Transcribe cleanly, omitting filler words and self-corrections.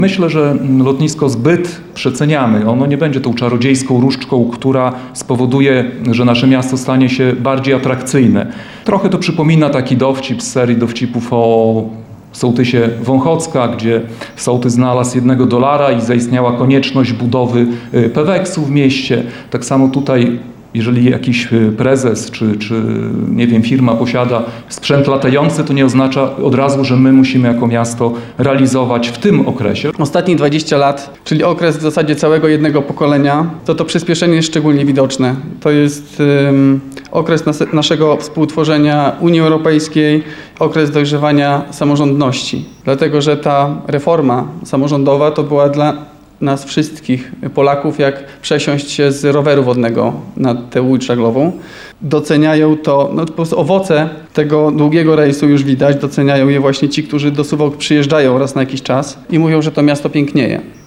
Myślę, że lotnisko zbyt przeceniamy. Ono nie będzie tą czarodziejską różdżką, która spowoduje, że nasze miasto stanie się bardziej atrakcyjne. Trochę to przypomina taki dowcip z serii dowcipów o sołtysie Wąchocka, gdzie sołtys znalazł $1 i zaistniała konieczność budowy peweksu w mieście. Tak samo tutaj, jeżeli jakiś prezes czy nie wiem, firma posiada sprzęt latający, to nie oznacza od razu, że my musimy jako miasto realizować w tym okresie. Ostatnich 20 lat, czyli okres w zasadzie całego jednego pokolenia, to przyspieszenie jest szczególnie widoczne. To jest okres naszego współtworzenia Unii Europejskiej, okres dojrzewania samorządności. Dlatego, że ta reforma samorządowa to była dla nas wszystkich Polaków, jak przesiąść się z roweru wodnego na tę łódź żaglową. Doceniają to, po prostu owoce tego długiego rejsu już widać, doceniają je właśnie ci, którzy do Suwałk przyjeżdżają raz na jakiś czas i mówią, że to miasto pięknieje.